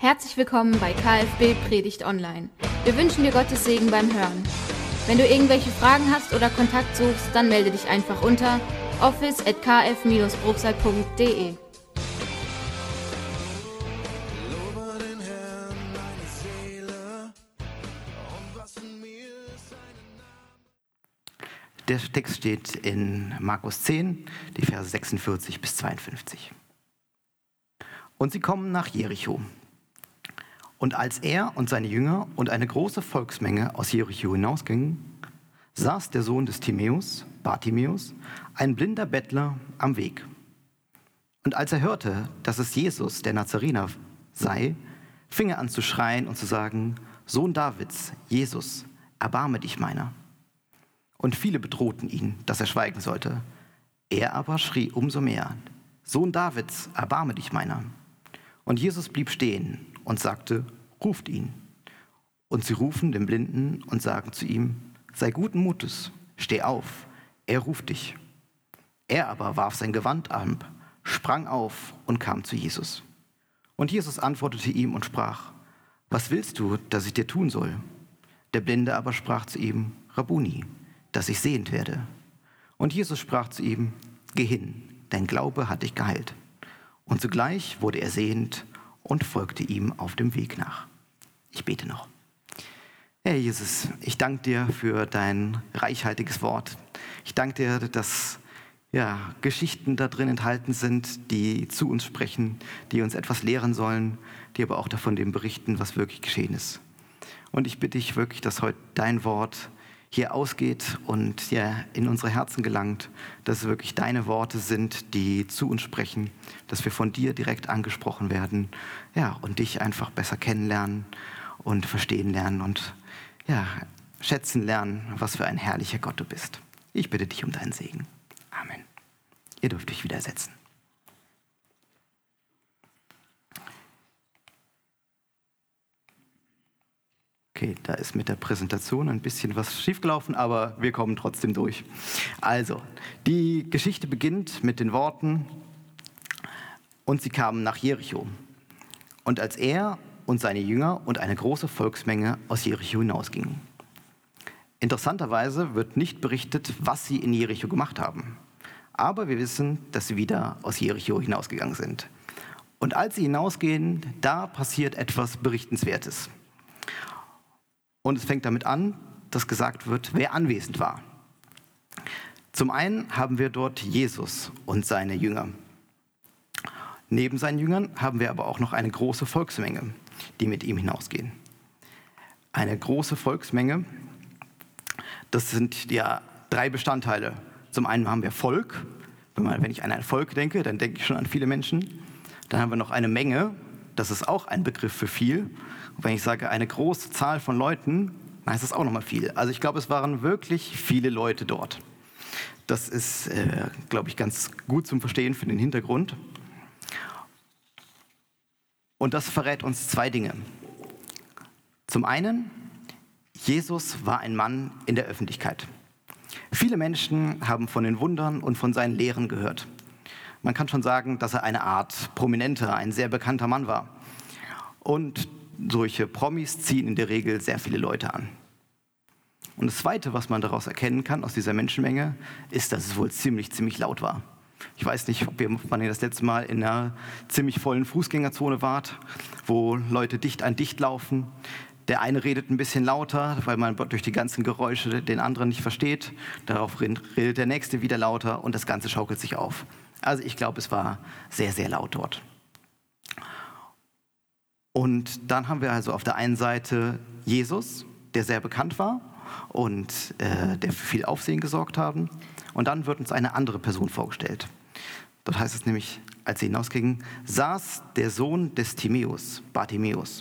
Herzlich willkommen bei KFB Predigt Online. Wir wünschen dir Gottes Segen beim Hören. Wenn du irgendwelche Fragen hast oder Kontakt suchst, dann melde dich einfach unter office@kf-brookside.de. Der Text steht in Markus 10, die Verse 46 bis 52. Und sie kommen nach Jericho. Und als er und seine Jünger und eine große Volksmenge aus Jericho hinausgingen, saß der Sohn des Timäus, Bartimäus, ein blinder Bettler, am Weg. Und als er hörte, dass es Jesus, der Nazarener, sei, fing er an zu schreien und zu sagen: Sohn Davids, Jesus, erbarme dich meiner. Und viele bedrohten ihn, dass er schweigen sollte. Er aber schrie umso mehr: Sohn Davids, erbarme dich meiner. Und Jesus blieb stehen und sagte: Ruft ihn. Und sie rufen den Blinden und sagen zu ihm: Sei guten Mutes, steh auf, er ruft dich. Er aber warf sein Gewand ab, sprang auf und kam zu Jesus. Und Jesus antwortete ihm und sprach: Was willst du, dass ich dir tun soll? Der Blinde aber sprach zu ihm: Rabbuni, dass ich sehend werde. Und Jesus sprach zu ihm: Geh hin, dein Glaube hat dich geheilt. Und sogleich wurde er sehend und folgte ihm auf dem Weg nach. Ich bete noch. Herr Jesus, ich danke dir für dein reichhaltiges Wort. Ich danke dir, dass Geschichten da drin enthalten sind, die zu uns sprechen, die uns etwas lehren sollen, die aber auch davon dem berichten, was wirklich geschehen ist. Und ich bitte dich wirklich, dass heute dein Wort hier ausgeht und in unsere Herzen gelangt, dass es wirklich deine Worte sind, die zu uns sprechen, dass wir von dir direkt angesprochen werden, und dich einfach besser kennenlernen und verstehen lernen und schätzen lernen, was für ein herrlicher Gott du bist. Ich bitte dich um deinen Segen. Amen. Ihr dürft euch wieder setzen. Okay, da ist mit der Präsentation ein bisschen was schiefgelaufen, aber wir kommen trotzdem durch. Also, die Geschichte beginnt mit den Worten: Und sie kamen nach Jericho. Und als er und seine Jünger und eine große Volksmenge aus Jericho hinausgingen. Interessanterweise wird nicht berichtet, was sie in Jericho gemacht haben. Aber wir wissen, dass sie wieder aus Jericho hinausgegangen sind. Und als sie hinausgehen, da passiert etwas Berichtenswertes. Und es fängt damit an, dass gesagt wird, wer anwesend war. Zum einen haben wir dort Jesus und seine Jünger. Neben seinen Jüngern haben wir aber auch noch eine große Volksmenge, die mit ihm hinausgehen. Eine große Volksmenge, das sind drei Bestandteile. Zum einen haben wir Volk. Wenn ich an ein Volk denke, dann denke ich schon an viele Menschen. Dann haben wir noch eine Menge. Das ist auch ein Begriff für viel. Und wenn ich sage eine große Zahl von Leuten, dann heißt das auch nochmal viel. Also ich glaube, es waren wirklich viele Leute dort. Das ist, glaube ich, ganz gut zum Verstehen für den Hintergrund. Und das verrät uns zwei Dinge. Zum einen, Jesus war ein Mann in der Öffentlichkeit. Viele Menschen haben von den Wundern und von seinen Lehren gehört. Man kann schon sagen, dass er eine Art prominenter, ein sehr bekannter Mann war. Und solche Promis ziehen in der Regel sehr viele Leute an. Und das Zweite, was man daraus erkennen kann, aus dieser Menschenmenge, ist, dass es wohl ziemlich laut war. Ich weiß nicht, wann ihr das letzte Mal in einer ziemlich vollen Fußgängerzone wart, wo Leute dicht an dicht laufen. Der eine redet ein bisschen lauter, weil man durch die ganzen Geräusche den anderen nicht versteht. Darauf redet der Nächste wieder lauter und das Ganze schaukelt sich auf. Also ich glaube, es war sehr laut dort. Und dann haben wir also auf der einen Seite Jesus, der sehr bekannt war und der für viel Aufsehen gesorgt haben. Und dann wird uns eine andere Person vorgestellt. Dort heißt es nämlich, als sie hinausgingen, saß der Sohn des Timäus, Bartimäus.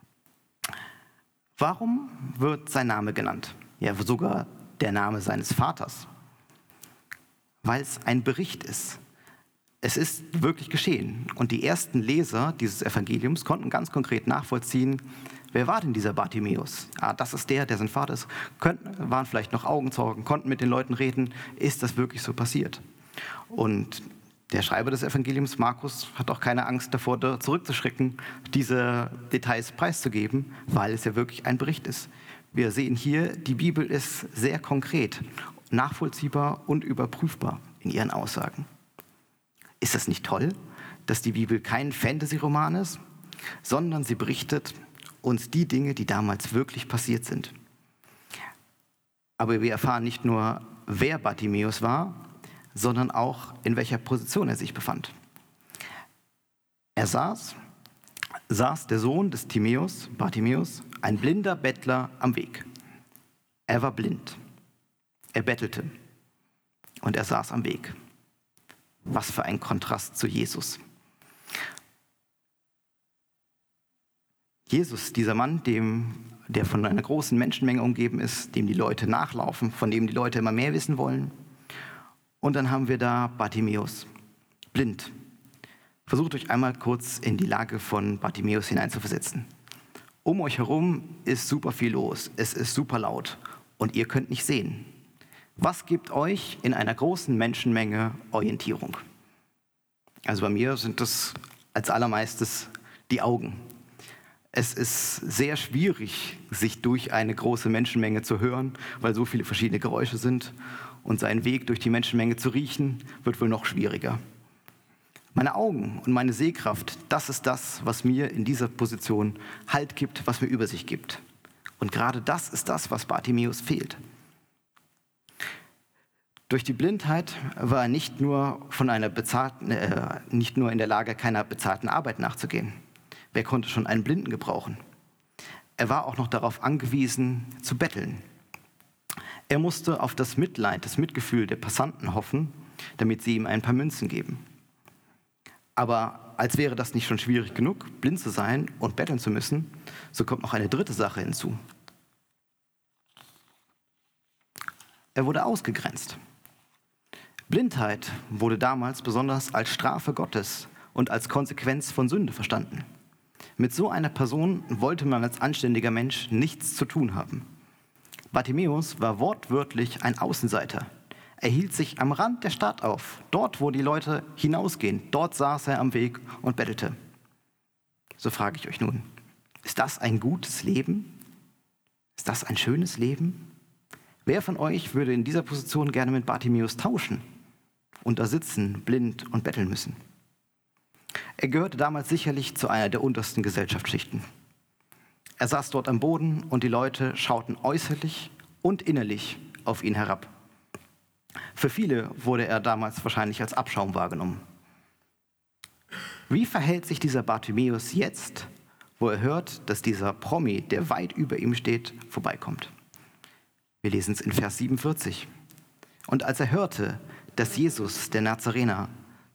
Warum wird sein Name genannt? Ja, sogar der Name seines Vaters. Weil es ein Bericht ist. Es ist wirklich geschehen. Und die ersten Leser dieses Evangeliums konnten ganz konkret nachvollziehen, wer war denn dieser Bartimäus? Das ist der sein Vater ist. Waren vielleicht noch Augenzeugen, konnten mit den Leuten reden. Ist das wirklich so passiert? Und Der Schreiber des Evangeliums, Markus, hat auch keine Angst davor, zurückzuschrecken, diese Details preiszugeben, weil es ja wirklich ein Bericht ist. Wir sehen hier, die Bibel ist sehr konkret, nachvollziehbar und überprüfbar in ihren Aussagen. Ist das nicht toll, dass die Bibel kein Fantasy-Roman ist, sondern sie berichtet uns die Dinge, die damals wirklich passiert sind? Aber wir erfahren nicht nur, wer Bartimäus war, sondern auch, in welcher Position er sich befand. Er saß der Sohn des Bartimäus, ein blinder Bettler am Weg. Er war blind. Er bettelte. Und er saß am Weg. Was für ein Kontrast zu Jesus. Jesus, dieser Mann, der von einer großen Menschenmenge umgeben ist, dem die Leute nachlaufen, von dem die Leute immer mehr wissen wollen. Und dann haben wir da Bartimäus, blind. Versucht euch einmal kurz in die Lage von Bartimäus hineinzuversetzen. Um euch herum ist super viel los, es ist super laut und ihr könnt nicht sehen. Was gibt euch in einer großen Menschenmenge Orientierung? Also bei mir sind das als allermeistes die Augen. Es ist sehr schwierig, sich durch eine große Menschenmenge zu hören, weil so viele verschiedene Geräusche sind. Und seinen Weg durch die Menschenmenge zu riechen, wird wohl noch schwieriger. Meine Augen und meine Sehkraft, das ist das, was mir in dieser Position Halt gibt, was mir Übersicht gibt. Und gerade das ist das, was Bartimäus fehlt. Durch die Blindheit war er nicht nur in der Lage, keiner bezahlten Arbeit nachzugehen. Wer konnte schon einen Blinden gebrauchen? Er war auch noch darauf angewiesen, zu betteln. Er musste auf das Mitleid, das Mitgefühl der Passanten hoffen, damit sie ihm ein paar Münzen geben. Aber als wäre das nicht schon schwierig genug, blind zu sein und betteln zu müssen, so kommt noch eine dritte Sache hinzu. Er wurde ausgegrenzt. Blindheit wurde damals besonders als Strafe Gottes und als Konsequenz von Sünde verstanden. Mit so einer Person wollte man als anständiger Mensch nichts zu tun haben. Bartimäus war wortwörtlich ein Außenseiter. Er hielt sich am Rand der Stadt auf, dort, wo die Leute hinausgehen. Dort saß er am Weg und bettelte. So frage ich euch nun, ist das ein gutes Leben? Ist das ein schönes Leben? Wer von euch würde in dieser Position gerne mit Bartimäus tauschen und da sitzen, blind und betteln müssen? Er gehörte damals sicherlich zu einer der untersten Gesellschaftsschichten. Er saß dort am Boden und die Leute schauten äußerlich und innerlich auf ihn herab. Für viele wurde er damals wahrscheinlich als Abschaum wahrgenommen. Wie verhält sich dieser Bartimäus jetzt, wo er hört, dass dieser Promi, der weit über ihm steht, vorbeikommt? Wir lesen es in Vers 47. Und als er hörte, dass Jesus, der Nazarener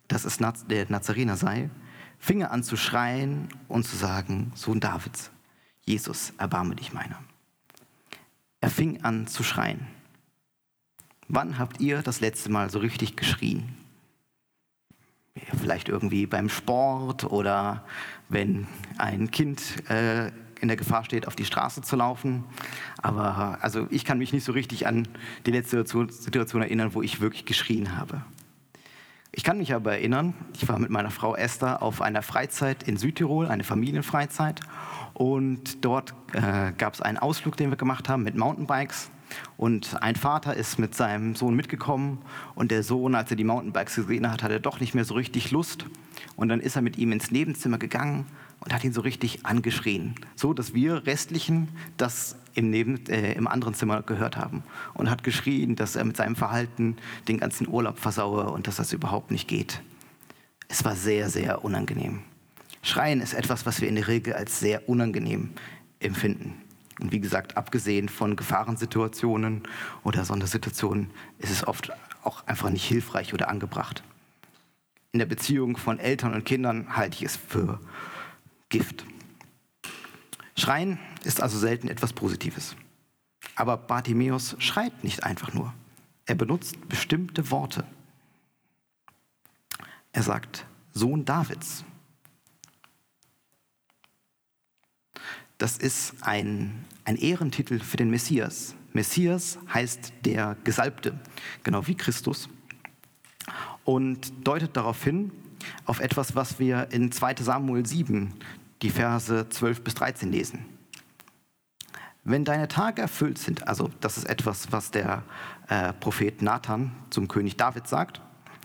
sei, fing er an zu schreien und zu sagen, Sohn Davids, Jesus, erbarme dich meiner. Er fing an zu schreien. Wann habt ihr das letzte Mal so richtig geschrien? Vielleicht irgendwie beim Sport oder wenn ein Kind in der Gefahr steht, auf die Straße zu laufen. Aber also ich kann mich nicht so richtig an die letzte Situation erinnern, wo ich wirklich geschrien habe. Ich kann mich aber erinnern, ich war mit meiner Frau Esther auf einer Freizeit in Südtirol, eine Familienfreizeit. Und dort gab es einen Ausflug, den wir gemacht haben mit Mountainbikes. Und ein Vater ist mit seinem Sohn mitgekommen und der Sohn, als er die Mountainbikes gesehen hat, hatte doch nicht mehr so richtig Lust. Und dann ist er mit ihm ins Nebenzimmer gegangen und hat ihn so richtig angeschrien. So, dass wir Restlichen das im anderen Zimmer gehört haben. Und hat geschrien, dass er mit seinem Verhalten den ganzen Urlaub versaue und dass das überhaupt nicht geht. Es war sehr, sehr unangenehm. Schreien ist etwas, was wir in der Regel als sehr unangenehm empfinden. Und wie gesagt, abgesehen von Gefahrensituationen oder Sondersituationen ist es oft auch einfach nicht hilfreich oder angebracht. In der Beziehung von Eltern und Kindern halte ich es für Gift. Schreien ist also selten etwas Positives. Aber Bartimäus schreit nicht einfach nur. Er benutzt bestimmte Worte. Er sagt, Sohn Davids. Das ist ein Ehrentitel für den Messias. Messias heißt der Gesalbte, genau wie Christus. und deutet darauf hin, auf etwas, was wir in 2 Samuel 7, die Verse 12 bis 13 lesen. Wenn deine Tage erfüllt sind, also das ist etwas, was der Prophet Nathan zum König David sagt,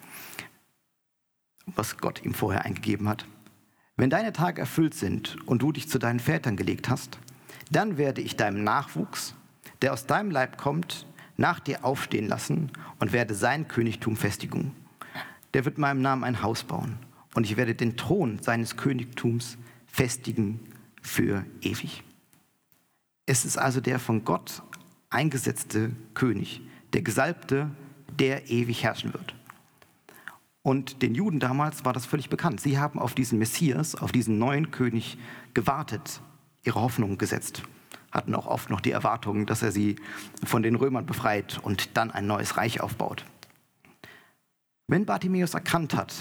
was Gott ihm vorher eingegeben hat. Wenn deine Tage erfüllt sind und du dich zu deinen Vätern gelegt hast, dann werde ich deinem Nachwuchs, der aus deinem Leib kommt, nach dir aufstehen lassen und werde sein Königtum festigen. Der wird meinem Namen ein Haus bauen und ich werde den Thron seines Königtums festigen für ewig. Es ist also der von Gott eingesetzte König, der Gesalbte, der ewig herrschen wird. Und den Juden damals war das völlig bekannt. Sie haben auf diesen Messias, auf diesen neuen König gewartet, ihre Hoffnung gesetzt, hatten auch oft noch die Erwartung, dass er sie von den Römern befreit und dann ein neues Reich aufbaut. Wenn Bartimäus erkannt hat,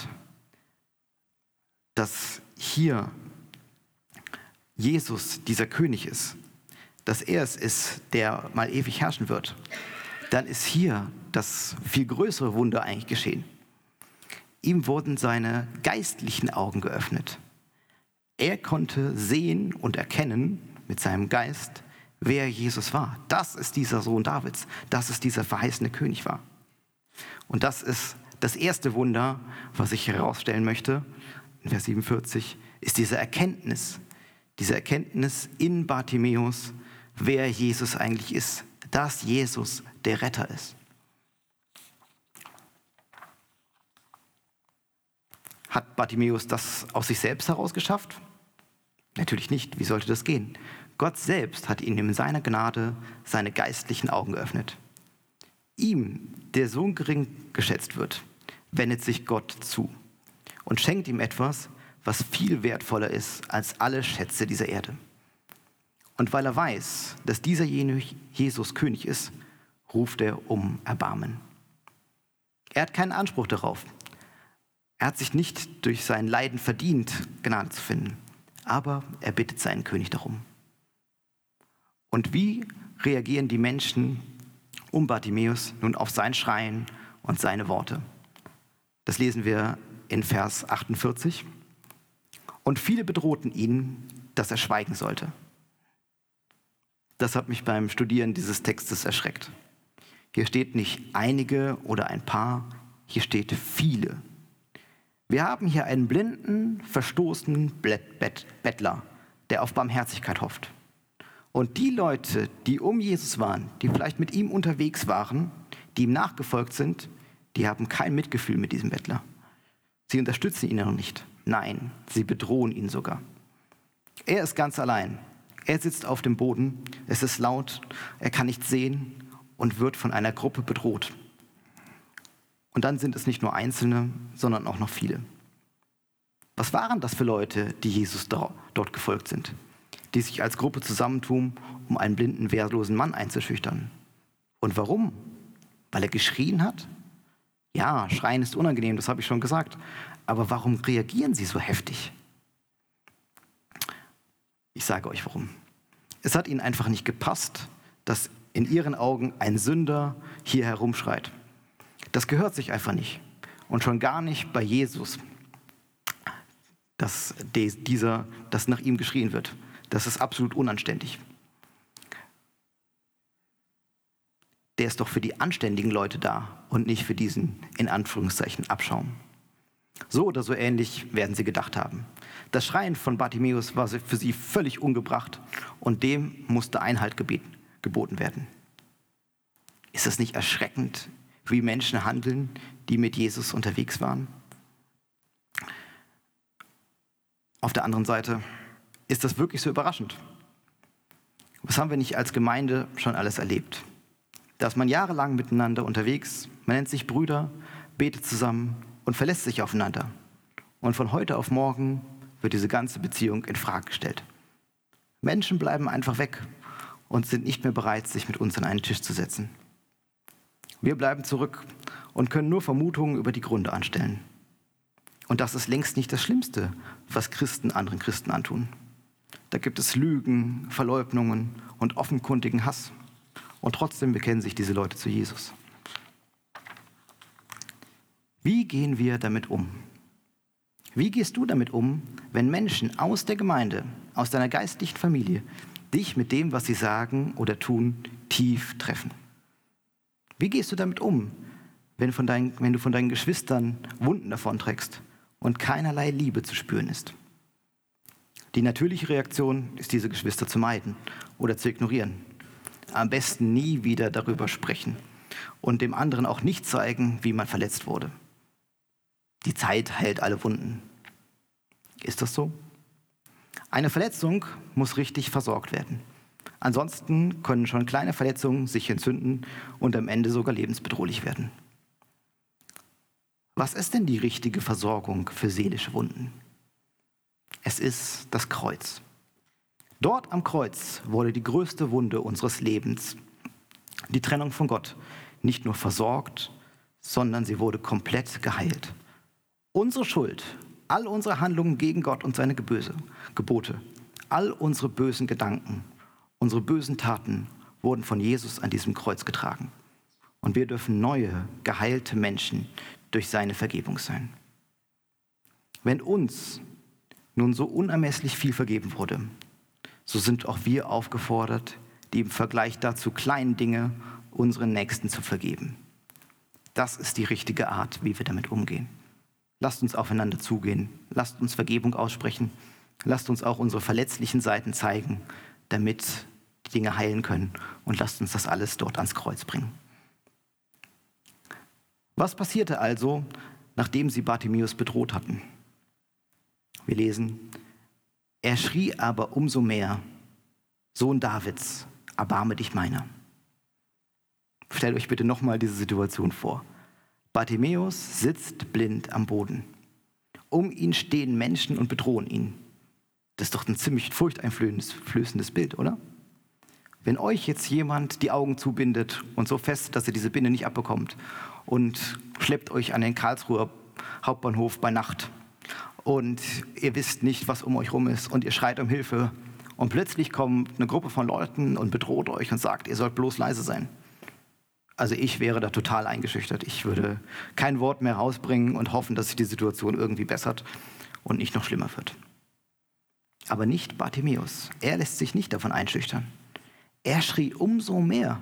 dass hier Jesus dieser König ist, dass er es ist, der mal ewig herrschen wird, dann ist hier das viel größere Wunder eigentlich geschehen. Ihm wurden seine geistlichen Augen geöffnet. Er konnte sehen und erkennen mit seinem Geist, wer Jesus war. Das ist dieser Sohn Davids, das ist dieser verheißene König war. Und das ist das erste Wunder, was ich herausstellen möchte, in Vers 47, ist diese Erkenntnis in Bartimäus, wer Jesus eigentlich ist, dass Jesus der Retter ist. Hat Bartimäus das aus sich selbst heraus geschafft? Natürlich nicht. Wie sollte das gehen? Gott selbst hat ihm in seiner Gnade seine geistlichen Augen geöffnet. Ihm, der so gering geschätzt wird, wendet sich Gott zu und schenkt ihm etwas, was viel wertvoller ist als alle Schätze dieser Erde. Und weil er weiß, dass dieser Jesus König ist, ruft er um Erbarmen. Er hat keinen Anspruch darauf. Er hat sich nicht durch sein Leiden verdient, Gnade zu finden. Aber er bittet seinen König darum. Und wie reagieren die Menschen um Bartimäus nun auf sein Schreien und seine Worte? Das lesen wir in Vers 48. Und viele bedrohten ihn, dass er schweigen sollte. Das hat mich beim Studieren dieses Textes erschreckt. Hier steht nicht einige oder ein paar, hier steht viele. Wir haben hier einen blinden, verstoßenen Bettler, der auf Barmherzigkeit hofft. Und die Leute, die um Jesus waren, die vielleicht mit ihm unterwegs waren, die ihm nachgefolgt sind, die haben kein Mitgefühl mit diesem Bettler. Sie unterstützen ihn noch nicht. Nein, sie bedrohen ihn sogar. Er ist ganz allein. Er sitzt auf dem Boden, es ist laut, er kann nichts sehen und wird von einer Gruppe bedroht. Und dann sind es nicht nur Einzelne, sondern auch noch viele. Was waren das für Leute, die Jesus dort gefolgt sind, die sich als Gruppe zusammentun, um einen blinden, wehrlosen Mann einzuschüchtern? Und warum? Weil er geschrien hat? Ja, Schreien ist unangenehm, das habe ich schon gesagt. Aber warum reagieren sie so heftig? Ich sage euch warum. Es hat ihnen einfach nicht gepasst, dass in ihren Augen ein Sünder hier herumschreit. Das gehört sich einfach nicht. Und schon gar nicht bei Jesus, dass nach ihm geschrien wird. Das ist absolut unanständig. Der ist doch für die anständigen Leute da und nicht für diesen, in Anführungszeichen, Abschaum. So oder so ähnlich werden sie gedacht haben. Das Schreien von Bartimäus war für sie völlig ungebracht und dem musste Einhalt geboten werden. Ist es nicht erschreckend, wie Menschen handeln, die mit Jesus unterwegs waren? Auf der anderen Seite, ist das wirklich so überraschend? Was haben wir nicht als Gemeinde schon alles erlebt? Da ist man jahrelang miteinander unterwegs, man nennt sich Brüder, betet zusammen und verlässt sich aufeinander. Und von heute auf morgen wird diese ganze Beziehung in Frage gestellt. Menschen bleiben einfach weg und sind nicht mehr bereit, sich mit uns an einen Tisch zu setzen. Wir bleiben zurück und können nur Vermutungen über die Gründe anstellen. Und das ist längst nicht das Schlimmste, was Christen anderen Christen antun. Da gibt es Lügen, Verleugnungen und offenkundigen Hass. Und trotzdem bekennen sich diese Leute zu Jesus. Wie gehen wir damit um? Wie gehst du damit um, wenn Menschen aus der Gemeinde, aus deiner geistlichen Familie, dich mit dem, was sie sagen oder tun, tief treffen? Wie gehst du damit um, wenn du von deinen Geschwistern Wunden davonträgst und keinerlei Liebe zu spüren ist? Die natürliche Reaktion ist, diese Geschwister zu meiden oder zu ignorieren. Am besten nie wieder darüber sprechen und dem anderen auch nicht zeigen, wie man verletzt wurde. Die Zeit heilt alle Wunden. Ist das so? Eine Verletzung muss richtig versorgt werden. Ansonsten können schon kleine Verletzungen sich entzünden und am Ende sogar lebensbedrohlich werden. Was ist denn die richtige Versorgung für seelische Wunden? Es ist das Kreuz. Dort am Kreuz wurde die größte Wunde unseres Lebens, die Trennung von Gott, nicht nur versorgt, sondern sie wurde komplett geheilt. Unsere Schuld, all unsere Handlungen gegen Gott und seine Gebote, all unsere bösen Gedanken, unsere bösen Taten wurden von Jesus an diesem Kreuz getragen. Und wir dürfen neue, geheilte Menschen durch seine Vergebung sein. Wenn uns nun so unermesslich viel vergeben wurde, so sind auch wir aufgefordert, die im Vergleich dazu kleinen Dinge unseren Nächsten zu vergeben. Das ist die richtige Art, wie wir damit umgehen. Lasst uns aufeinander zugehen, lasst uns Vergebung aussprechen, lasst uns auch unsere verletzlichen Seiten zeigen, damit die Dinge heilen können, und lasst uns das alles dort ans Kreuz bringen. Was passierte also, nachdem sie Bartimäus bedroht hatten? Wir lesen: Er schrie aber umso mehr: Sohn Davids, erbarme dich meiner. Stellt euch bitte nochmal diese Situation vor. Bartimäus sitzt blind am Boden. Um ihn stehen Menschen und bedrohen ihn. Das ist doch ein ziemlich furchteinflößendes Bild, oder? Wenn euch jetzt jemand die Augen zubindet und so fest, dass ihr diese Binde nicht abbekommt, und schleppt euch an den Karlsruher Hauptbahnhof bei Nacht und ihr wisst nicht, was um euch rum ist und ihr schreit um Hilfe und plötzlich kommt eine Gruppe von Leuten und bedroht euch und sagt, ihr sollt bloß leise sein. Also ich wäre da total eingeschüchtert. Ich würde kein Wort mehr rausbringen und hoffen, dass sich die Situation irgendwie bessert und nicht noch schlimmer wird. Aber nicht Bartimäus. Er lässt sich nicht davon einschüchtern. Er schrie umso mehr.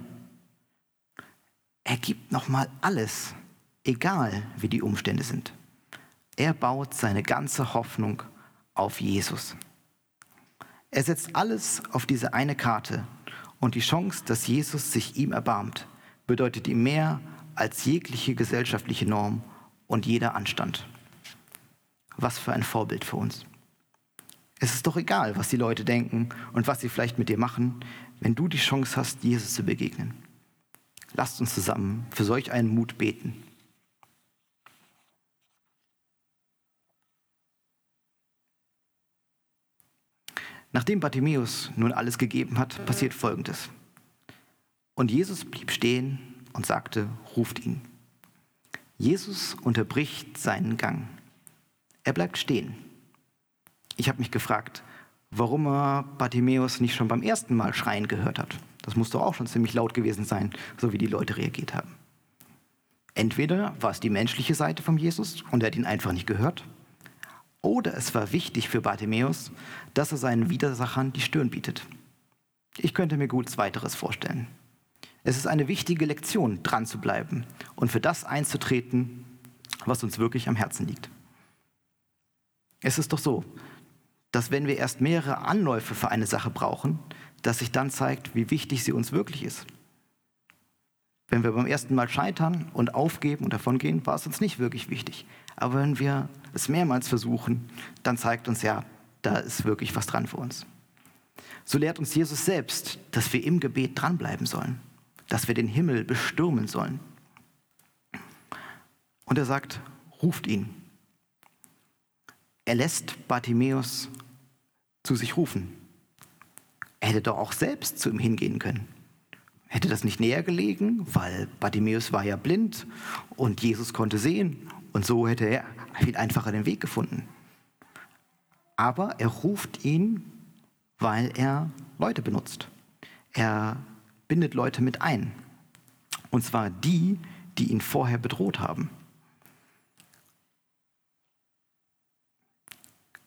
Er gibt nochmal alles, egal wie die Umstände sind. Er baut seine ganze Hoffnung auf Jesus. Er setzt alles auf diese eine Karte und die Chance, dass Jesus sich ihm erbarmt, bedeutet ihm mehr als jegliche gesellschaftliche Norm und jeder Anstand. Was für ein Vorbild für uns. Es ist doch egal, was die Leute denken und was sie vielleicht mit dir machen, wenn du die Chance hast, Jesus zu begegnen. Lasst uns zusammen für solch einen Mut beten. Nachdem Bartimäus nun alles gegeben hat, passiert Folgendes. Und Jesus blieb stehen und sagte, ruft ihn. Jesus unterbricht seinen Gang. Er bleibt stehen. Ich habe mich gefragt, warum er Bartimäus nicht schon beim ersten Mal schreien gehört hat. Das muss doch auch schon ziemlich laut gewesen sein, so wie die Leute reagiert haben. Entweder war es die menschliche Seite von Jesus und er hat ihn einfach nicht gehört, oder es war wichtig für Bartimäus, dass er seinen Widersachern die Stirn bietet. Ich könnte mir gut Zweiteres vorstellen. Es ist eine wichtige Lektion, dran zu bleiben und für das einzutreten, was uns wirklich am Herzen liegt. Es ist doch so, dass wenn wir erst mehrere Anläufe für eine Sache brauchen, dass sich dann zeigt, wie wichtig sie uns wirklich ist. Wenn wir beim ersten Mal scheitern und aufgeben und davongehen, war es uns nicht wirklich wichtig. Aber wenn wir es mehrmals versuchen, dann zeigt uns ja, da ist wirklich was dran für uns. So lehrt uns Jesus selbst, dass wir im Gebet dranbleiben sollen, dass wir den Himmel bestürmen sollen. Und er sagt, ruft ihn. Er lässt Bartimäus zu sich rufen. Er hätte doch auch selbst zu ihm hingehen können. Hätte das nicht näher gelegen, weil Bartimäus war ja blind und Jesus konnte sehen und so hätte er viel einfacher den Weg gefunden. Aber er ruft ihn, weil er Leute benutzt. Er bindet Leute mit ein. Und zwar die, die ihn vorher bedroht haben.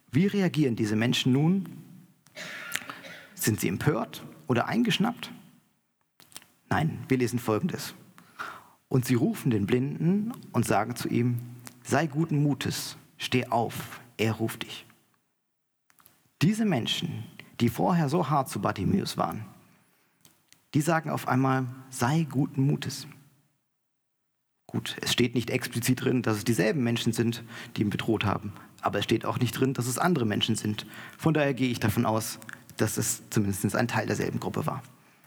Wie reagieren diese Menschen nun? Sind sie empört oder eingeschnappt? Nein, wir lesen Folgendes. Und sie rufen den Blinden und sagen zu ihm, sei guten Mutes, steh auf, er ruft dich. Diese Menschen, die vorher so hart zu Bartimäus waren, die sagen auf einmal, sei guten Mutes. Gut, es steht nicht explizit drin, dass es dieselben Menschen sind, die ihn bedroht haben. Aber es steht auch nicht drin, dass es andere Menschen sind. Von daher gehe ich davon aus, dass es zumindest ein Teil derselben Gruppe war.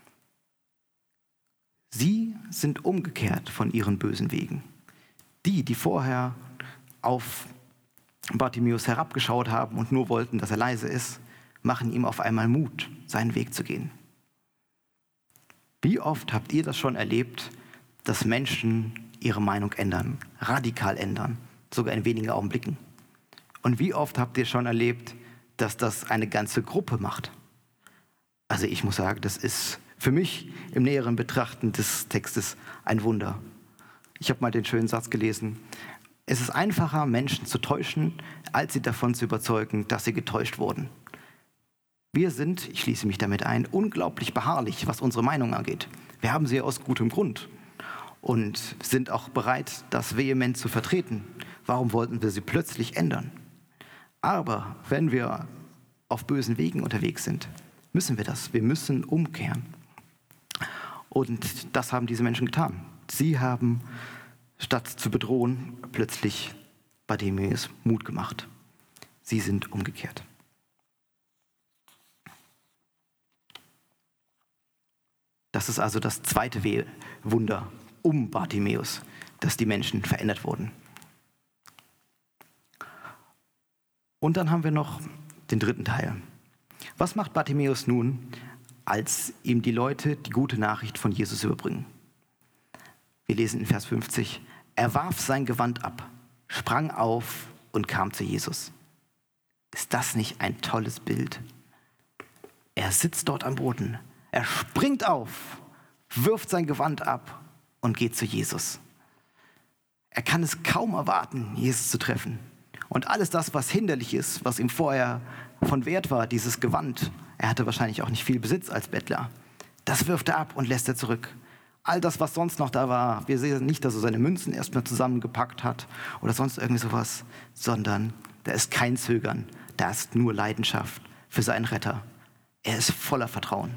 Sie sind umgekehrt von ihren bösen Wegen. Die vorher auf Bartimäus herabgeschaut haben und nur wollten, dass er leise ist, machen ihm auf einmal Mut, seinen Weg zu gehen. Wie oft habt ihr das schon erlebt, dass Menschen ihre Meinung ändern, radikal ändern, sogar in wenigen Augenblicken? Und wie oft habt ihr schon erlebt, dass das eine ganze Gruppe macht? Also ich muss sagen, das ist für mich im näheren Betrachten des Textes ein Wunder. Ich habe mal den schönen Satz gelesen, es ist einfacher, Menschen zu täuschen, als sie davon zu überzeugen, dass sie getäuscht wurden. Wir sind, ich schließe mich damit ein, unglaublich beharrlich, was unsere Meinung angeht. Wir haben sie aus gutem Grund und sind auch bereit, das vehement zu vertreten. Warum wollten wir sie plötzlich ändern? Aber wenn wir auf bösen Wegen unterwegs sind, müssen wir das. Wir müssen umkehren. Und das haben diese Menschen getan. Sie haben, statt zu bedrohen, plötzlich Bartimäus Mut gemacht. Sie sind umgekehrt. Das ist also das zweite Wunder um Bartimäus, dass die Menschen verändert wurden. Und dann haben wir noch den dritten Teil. Was macht Bartimäus nun, als ihm die Leute die gute Nachricht von Jesus überbringen? Wir lesen in Vers 50, er warf sein Gewand ab, sprang auf und kam zu Jesus. Ist das nicht ein tolles Bild? Er sitzt dort am Boden, er springt auf, wirft sein Gewand ab und geht zu Jesus. Er kann es kaum erwarten, Jesus zu treffen. Und alles das, was hinderlich ist, was ihm vorher von Wert war, dieses Gewand, er hatte wahrscheinlich auch nicht viel Besitz als Bettler, das wirft er ab und lässt er zurück. All das, was sonst noch da war, wir sehen nicht, dass er seine Münzen erstmal zusammengepackt hat oder sonst irgendwie sowas, sondern da ist kein Zögern, da ist nur Leidenschaft für seinen Retter. Er ist voller Vertrauen.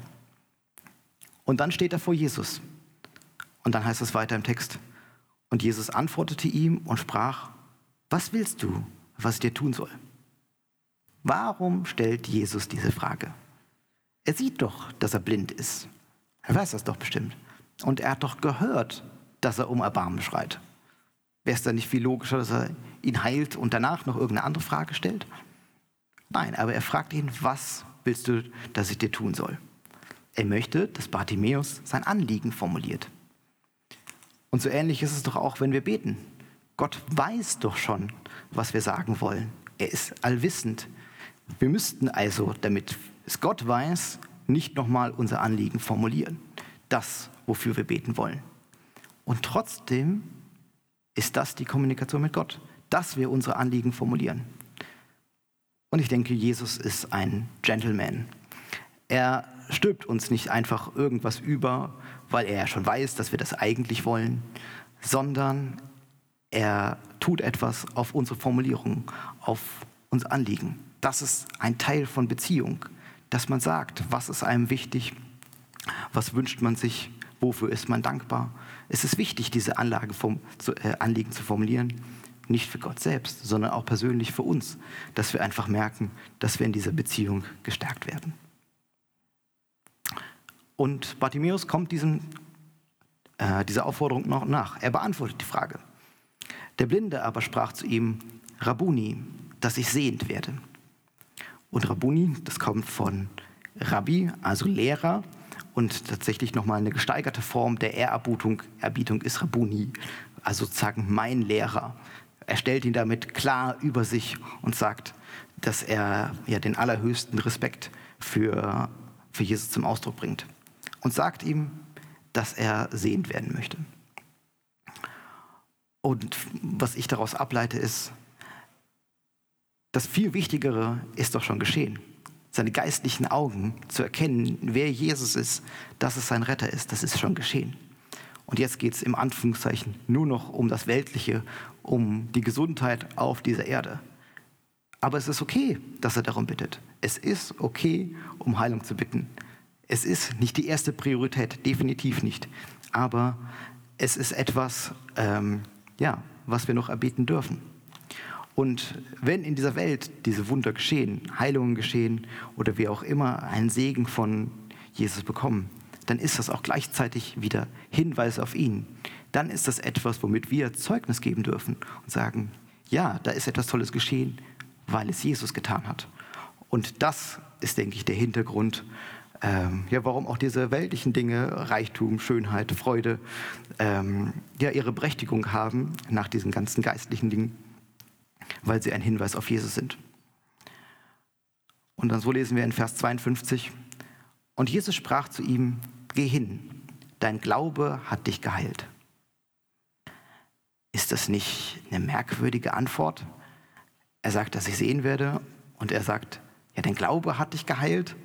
Und dann steht er vor Jesus. Und dann heißt es weiter im Text, und Jesus antwortete ihm und sprach, was willst du, was ich dir tun soll? Warum stellt Jesus diese Frage? Er sieht doch, dass er blind ist. Er weiß das doch bestimmt. Und er hat doch gehört, dass er um Erbarmen schreit. Wäre es dann nicht viel logischer, dass er ihn heilt und danach noch irgendeine andere Frage stellt? Nein, aber er fragt ihn, was willst du, dass ich dir tun soll? Er möchte, dass Bartimäus sein Anliegen formuliert. Und so ähnlich ist es doch auch, wenn wir beten. Gott weiß doch schon, was wir sagen wollen. Er ist allwissend. Wir müssten also, damit es Gott weiß, nicht nochmal unser Anliegen formulieren. Das, wofür wir beten wollen. Und trotzdem ist das die Kommunikation mit Gott, dass wir unsere Anliegen formulieren. Und ich denke, Jesus ist ein Gentleman. Er stülpt uns nicht einfach irgendwas über, weil er ja schon weiß, dass wir das eigentlich wollen, sondern er tut etwas auf unsere Formulierung, auf unser Anliegen. Das ist ein Teil von Beziehung, dass man sagt, was ist einem wichtig, was wünscht man sich, wofür ist man dankbar. Es ist wichtig, diese Anliegen zu formulieren, nicht für Gott selbst, sondern auch persönlich für uns, dass wir einfach merken, dass wir in dieser Beziehung gestärkt werden. Und Bartimäus kommt dieser Aufforderung noch nach. Er beantwortet die Frage. Der Blinde aber sprach zu ihm, Rabbuni, dass ich sehend werde. Und Rabbuni, das kommt von Rabbi, also Lehrer, und tatsächlich nochmal eine gesteigerte Form der Ehrerbietung ist Rabbuni, also sozusagen mein Lehrer. Er stellt ihn damit klar über sich und sagt, dass er ja den allerhöchsten Respekt für Jesus zum Ausdruck bringt. Und sagt ihm, dass er sehend werden möchte. Und was ich daraus ableite ist, Das viel Wichtigere ist doch schon geschehen. Seine geistlichen Augen zu erkennen, wer Jesus ist, dass es sein Retter ist, das ist schon geschehen. Und jetzt geht es im Anführungszeichen nur noch um das Weltliche, um die Gesundheit auf dieser Erde. Aber es ist okay, dass er darum bittet. Es ist okay, um Heilung zu bitten. Es ist nicht die erste Priorität, definitiv nicht. Aber es ist etwas, was wir noch erbeten dürfen. Und wenn in dieser Welt diese Wunder geschehen, Heilungen geschehen oder wir auch immer einen Segen von Jesus bekommen, dann ist das auch gleichzeitig wieder Hinweis auf ihn. Dann ist das etwas, womit wir Zeugnis geben dürfen und sagen, ja, da ist etwas Tolles geschehen, weil es Jesus getan hat. Und das ist, denke ich, der Hintergrund, warum auch diese weltlichen Dinge, Reichtum, Schönheit, Freude, ihre Berechtigung haben nach diesen ganzen geistlichen Dingen, weil sie ein Hinweis auf Jesus sind. Und dann so lesen wir in Vers 52, und Jesus sprach zu ihm, geh hin, dein Glaube hat dich geheilt. Ist das nicht eine merkwürdige Antwort? Er sagt, dass ich sehen werde, und er sagt, ja, dein Glaube hat dich geheilt.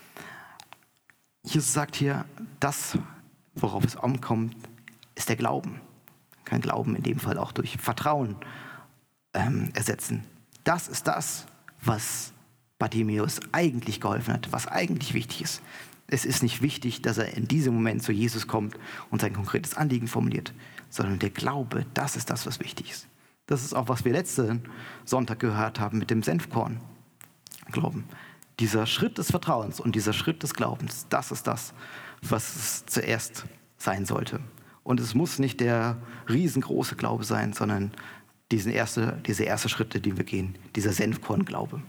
Jesus sagt hier, das, worauf es ankommt, ist der Glauben. Kein Glauben in dem Fall auch durch Vertrauen ersetzen. Das ist das, was Bartimäus eigentlich geholfen hat, was eigentlich wichtig ist. Es ist nicht wichtig, dass er in diesem Moment zu Jesus kommt und sein konkretes Anliegen formuliert, sondern der Glaube, das ist das, was wichtig ist. Das ist auch, was wir letzten Sonntag gehört haben mit dem Senfkorn. Glauben. Dieser Schritt des Vertrauens und dieser Schritt des Glaubens, das ist das, was es zuerst sein sollte. Und es muss nicht der riesengroße Glaube sein, sondern diese erste Schritte, die wir gehen, dieser Senfkorn-Glaube.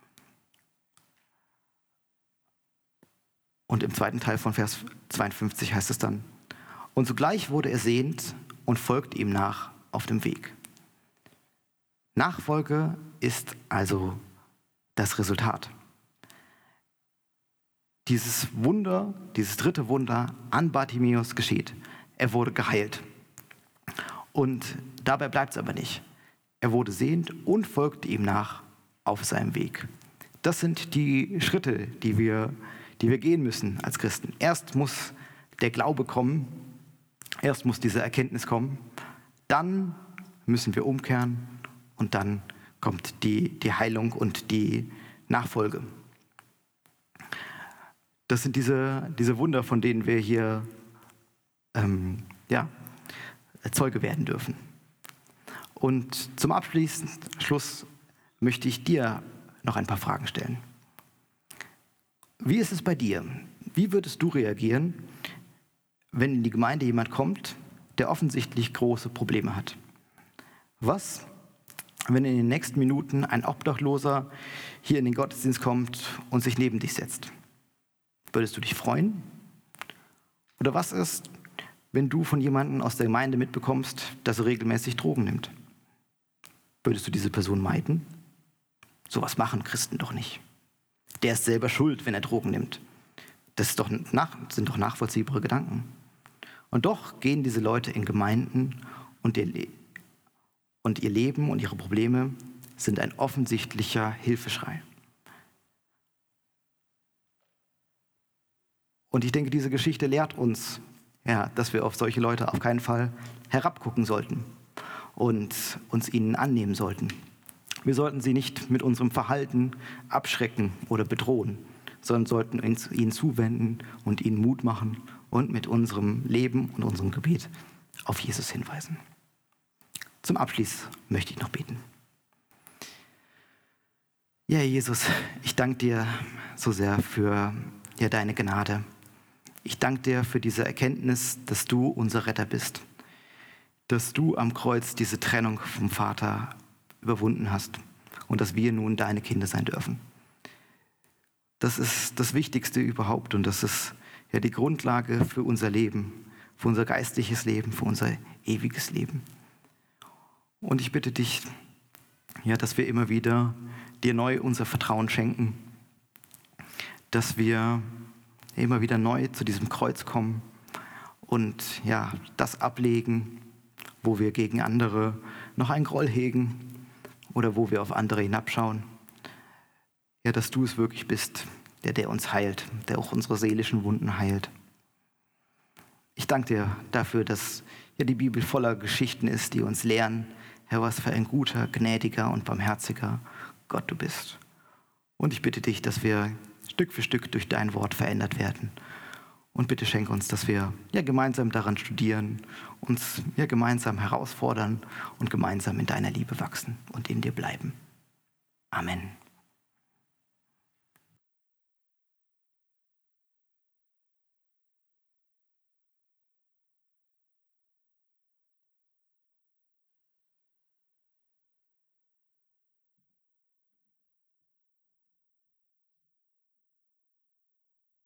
Und im zweiten Teil von Vers 52 heißt es dann, und sogleich wurde er sehend und folgte ihm nach auf dem Weg. Nachfolge ist also das Resultat. Dieses Wunder, dieses dritte Wunder an Bartimäus geschieht. Er wurde geheilt. Und dabei bleibt es aber nicht. Er wurde sehend und folgte ihm nach auf seinem Weg. Das sind die Schritte, die wir gehen müssen als Christen. Erst muss der Glaube kommen, erst muss diese Erkenntnis kommen, dann müssen wir umkehren und dann kommt die Heilung und die Nachfolge. Das sind diese Wunder, von denen wir hier Zeuge werden dürfen. Und zum Schluss möchte ich dir noch ein paar Fragen stellen. Wie ist es bei dir? Wie würdest du reagieren, wenn in die Gemeinde jemand kommt, der offensichtlich große Probleme hat? Was, wenn in den nächsten Minuten ein Obdachloser hier in den Gottesdienst kommt und sich neben dich setzt? Würdest du dich freuen? Oder was ist, wenn du von jemandem aus der Gemeinde mitbekommst, dass er regelmäßig Drogen nimmt? Würdest du diese Person meiden? Sowas machen Christen doch nicht. Der ist selber schuld, wenn er Drogen nimmt. Das sind doch nachvollziehbare Gedanken. Und doch gehen diese Leute in Gemeinden und ihr Leben und ihre Probleme sind ein offensichtlicher Hilfeschrei. Und ich denke, diese Geschichte lehrt uns, dass wir auf solche Leute auf keinen Fall herabgucken sollten und uns ihnen annehmen sollten. Wir sollten sie nicht mit unserem Verhalten abschrecken oder bedrohen, sondern sollten uns ihnen zuwenden und ihnen Mut machen und mit unserem Leben und unserem Gebet auf Jesus hinweisen. Zum Abschluss möchte ich noch beten. Ja, Jesus, ich danke dir so sehr für deine Gnade. Ich danke dir für diese Erkenntnis, dass du unser Retter bist, dass du am Kreuz diese Trennung vom Vater überwunden hast und dass wir nun deine Kinder sein dürfen. Das ist das Wichtigste überhaupt und das ist die Grundlage für unser Leben, für unser geistliches Leben, für unser ewiges Leben. Und ich bitte dich, dass wir immer wieder dir neu unser Vertrauen schenken, dass wir immer wieder neu zu diesem Kreuz kommen und das ablegen, wo wir gegen andere noch einen Groll hegen oder wo wir auf andere hinabschauen Ja, dass du es wirklich bist, der uns heilt, der auch unsere seelischen Wunden heilt. Ich danke dir dafür, dass ja die Bibel voller Geschichten ist, die uns lehren, Herr, was für ein guter, gnädiger und barmherziger Gott du bist. Und ich bitte dich, dass wir Stück für Stück durch dein Wort verändert werden. Und bitte schenke uns, dass wir ja gemeinsam daran studieren, uns ja gemeinsam herausfordern und gemeinsam in deiner Liebe wachsen und in dir bleiben. Amen.